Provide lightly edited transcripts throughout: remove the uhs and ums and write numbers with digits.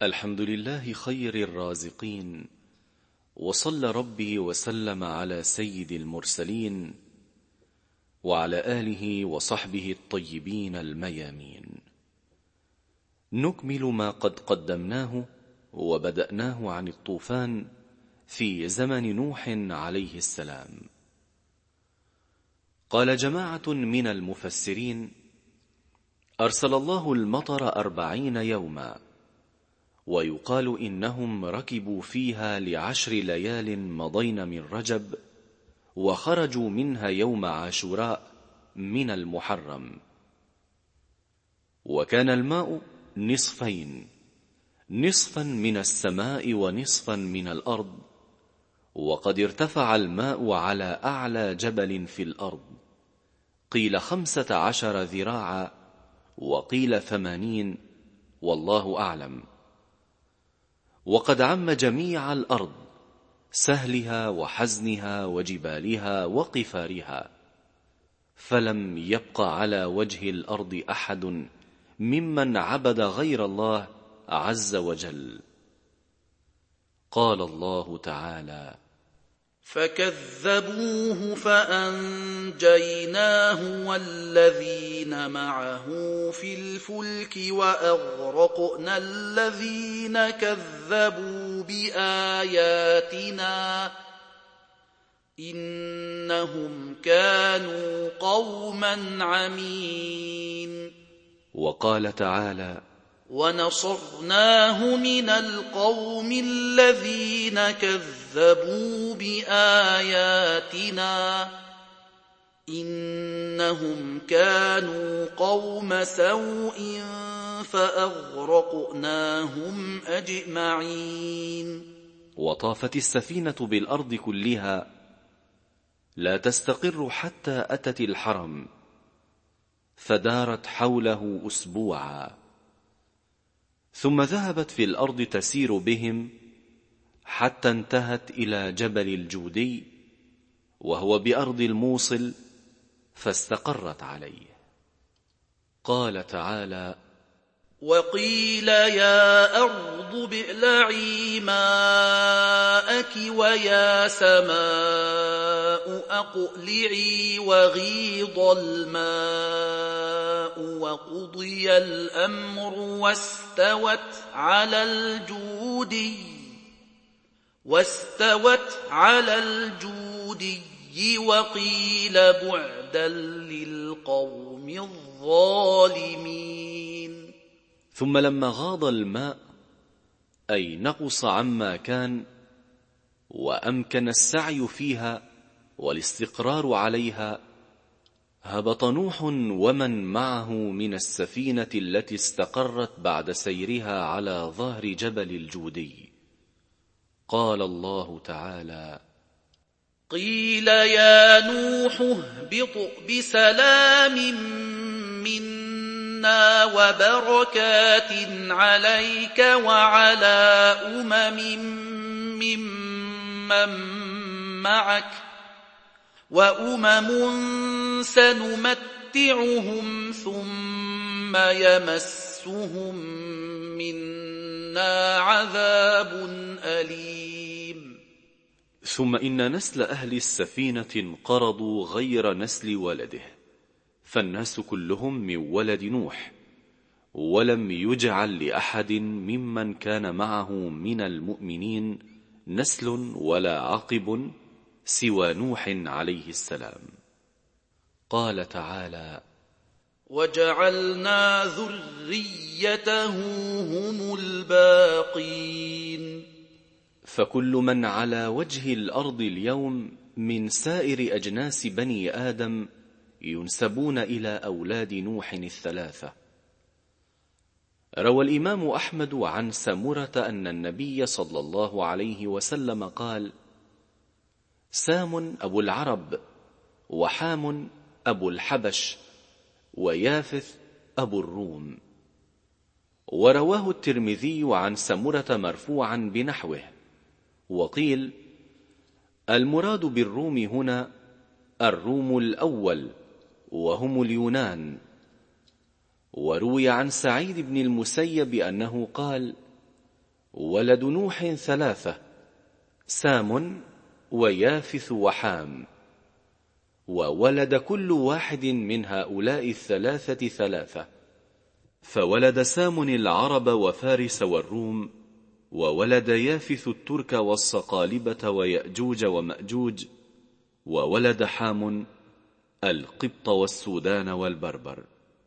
الحمد لله خير الرازقين، وصلى ربي وسلم على سيد المرسلين وعلى آله وصحبه الطيبين الميامين. نكمل ما قد قدمناه وبدأناه عن الطوفان في زمن نوح عليه السلام. قال جماعة من المفسرين: أرسل الله المطر 40 يوما، ويقال إنهم ركبوا فيها ل10 ليال مضين من رجب، وخرجوا منها يوم عاشوراء من المحرم. وكان الماء نصفين، نصفا من السماء ونصفا من الأرض، وقد ارتفع الماء على أعلى جبل في الأرض، قيل 15 ذراعا وقيل 80، والله أعلم. وقد عم جميع الأرض، سهلها وحزنها وجبالها وقفارها، فلم يبق على وجه الأرض أحد ممن عبد غير الله عز وجل. قال الله تعالى: فكذبوه فأنجيناه والذين معه في الفلك وأغرقنا الذين كذبوا بآياتنا إنهم كانوا قوما عمين. وقال تعالى: ونصرناه من القوم الذين كذبوا بآياتنا إنهم كانوا قوم سوء فأغرقناهم أجمعين. وطافت السفينة بالأرض كلها لا تستقر حتى أتت الحرم، فدارت حوله أسبوعا، ثم ذهبت في الأرض تسير بهم حتى انتهت إلى جبل الجودي، وهو بأرض الموصل، فاستقرت عليه. قال تعالى: وقيل يا أرض ابلعي ماءك ويا سماء أقلعي وغيض الماء وقضي الأمر واستوت على الجودي وقيل بعدا للقوم الظالمين. ثم لما غاض الماء، أي نقص عما كان، وأمكن السعي فيها والاستقرار عليها، هبط نوح ومن معه من السفينة التي استقرت بعد سيرها على ظهر جبل الجودي. قال الله تعالى: قيل يا نوح اهبط بسلام منا وبركات عليك وعلى ممن معك، وأمم سنمتعهم ثم يمسهم منا عذاب أليم. ثم إن نسل أهل السفينة انقرضوا غير نسل ولده، فالناس كلهم من ولد نوح، ولم يجعل لأحد ممن كان معه من المؤمنين نسل ولا عقب سوى نوح عليه السلام. قال تعالى: وجعلنا ذريته هم الباقين. فكل من على وجه الأرض اليوم من سائر أجناس بني آدم ينسبون إلى أولاد نوح 3. روى الإمام أحمد عن سمرة أن النبي صلى الله عليه وسلم قال: سام أبو العرب، وحام أبو الحبش، ويافث أبو الروم. ورواه الترمذي عن سمرة مرفوعا بنحوه. وقيل: المراد بالروم هنا الروم الأول، وهم اليونان. وروي عن سعيد بن المسيب أنه قال: ولد نوح 3: سام ويافث وحام. وولد كل واحد من هؤلاء 3: فولد سام العرب وفارس والروم، وولد يافث الترك والصقالبة ويأجوج ومأجوج، وولد حام القبط والسودان والبربر.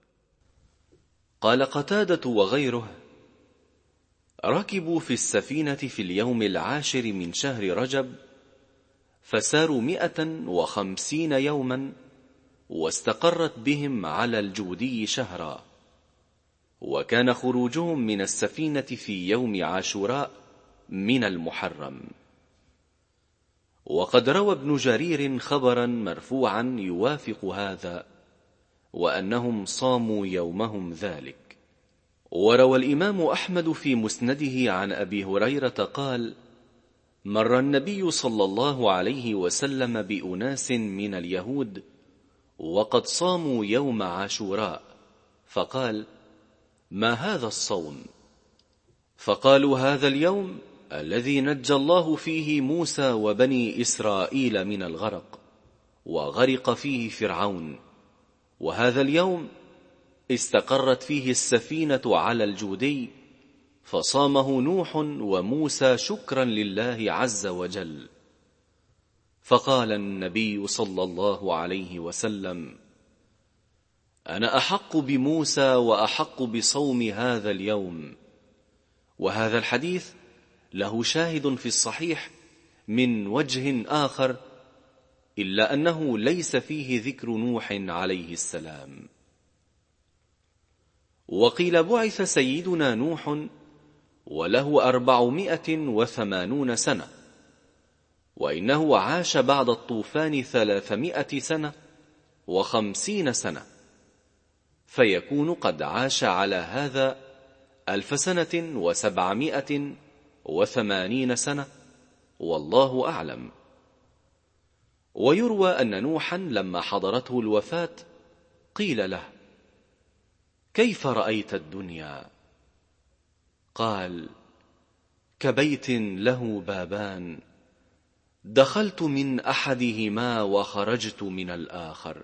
قال قتادة وغيره: ركبوا في السفينة في اليوم 10 من شهر رجب، فساروا 150 يوما، واستقرت بهم على الجودي شهرا. وكان خروجهم من السفينة في يوم عاشوراء من المحرم. وقد روى ابن جرير خبرا مرفوعا يوافق هذا، وأنهم صاموا يومهم ذلك. وروى الإمام أحمد في مسنده عن أبي هريرة قال: مر النبي صلى الله عليه وسلم بأناس من اليهود وقد صاموا يوم عاشوراء، فقال: ما هذا الصوم؟ فقالوا: هذا اليوم الذي نجى الله فيه موسى وبني إسرائيل من الغرق، وغرق فيه فرعون، وهذا اليوم استقرت فيه السفينة على الجودي، فصامه نوح وموسى شكرا لله عز وجل. فقال النبي صلى الله عليه وسلم: أنا أحق بموسى وأحق بصوم هذا اليوم. وهذا الحديث له شاهد في الصحيح من وجه آخر، إلا أنه ليس فيه ذكر نوح عليه السلام. وقيل بعث سيدنا نوح وله 480 سنة، وإنه عاش بعد الطوفان 350 سنة، فيكون قد عاش على هذا 1780 سنة، والله أعلم. ويروى أن نوحا لما حضرته الوفاة قيل له: كيف رأيت الدنيا؟ قال: كبيت له بابان، دخلت من أحدهما وخرجت من الآخر.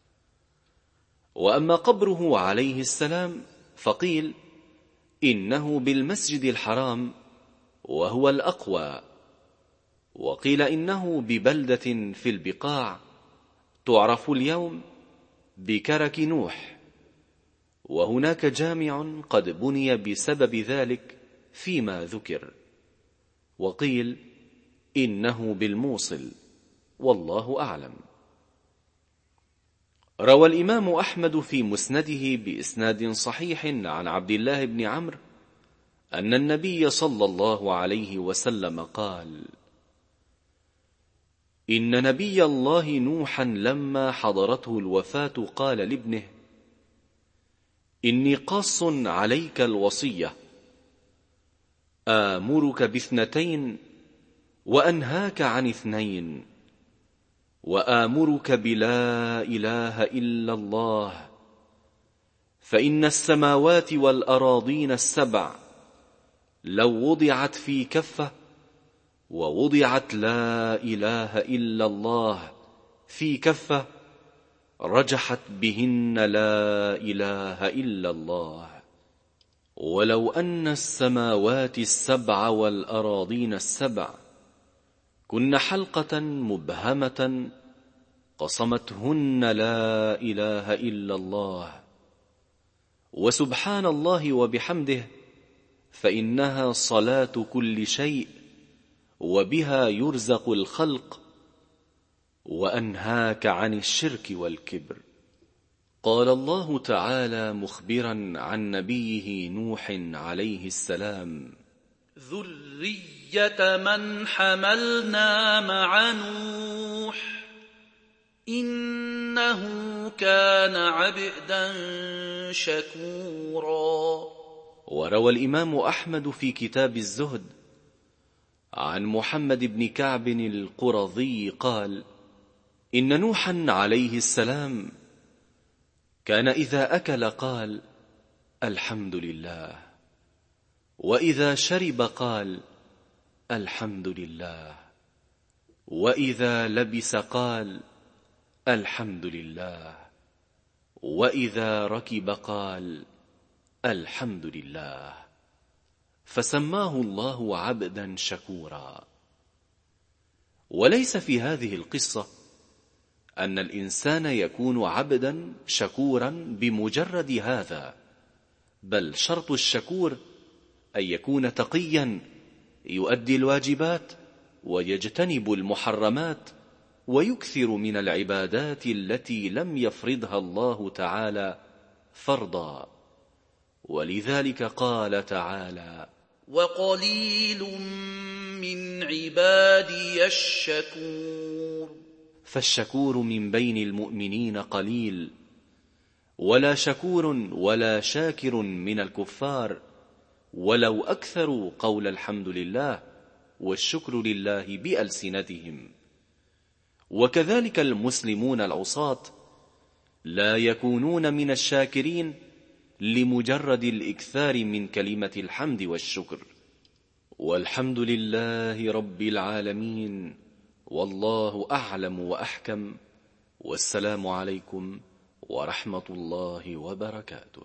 وأما قبره عليه السلام فقيل إنه بالمسجد الحرام، وهو الأقوى. وقيل إنه ببلدة في البقاع تعرف اليوم بكرك نوح، وهناك جامع قد بني بسبب ذلك فيما ذكر. وقيل إنه بالموصل، والله أعلم. روى الإمام أحمد في مسنده بإسناد صحيح عن عبد الله بن عمرو أن النبي صلى الله عليه وسلم قال: إن نبي الله نوحا لما حضرته الوفاة قال لابنه: إني قاص عليك الوصية، آمرك ب2 وأنهاك عن 2، وآمرك بلا إله إلا الله، فإن السماوات والأراضين 7 لو وضعت في كفة، ووضعت لا إله إلا الله في كفة، رجحت بهن لا إله إلا الله. ولو أن السماوات 7 والأراضين 7 كن حلقة مبهمة قصمتهن لا إله إلا الله، وسبحان الله وبحمده، فإنها صلاة كل شيء، وبها يرزق الخلق، وأنهاك عن الشرك والكبر. قال الله تعالى مخبرا عن نبيه نوح عليه السلام: ذرية من حملنا مع نوح إنه كان عبدا شكورا. وروى الإمام أحمد في كتاب الزهد عن محمد بن كعب القرظي قال: إن نوحا عليه السلام كان إذا أكل قال: الحمد لله، وإذا شرب قال الحمد لله، وإذا لبس قال الحمد لله، وإذا ركب قال الحمد لله، فسماه الله عبدا شكورا. وليس في هذه القصة أن الإنسان يكون عبدا شكورا بمجرد هذا، بل شرط الشكور أن يكون تقيا يؤدي الواجبات ويجتنب المحرمات ويكثر من العبادات التي لم يفرضها الله تعالى فرضا. ولذلك قال تعالى: وقليل من عبادي الشكور. فالشكور من بين المؤمنين قليل، ولا شكور ولا شاكر من الكفار ولو أكثروا قول الحمد لله والشكر لله بألسنتهم. وكذلك المسلمون العصاة لا يكونون من الشاكرين لمجرد الإكثار من كلمة الحمد والشكر. والحمد لله رب العالمين، والله أعلم وأحكم، والسلام عليكم ورحمة الله وبركاته.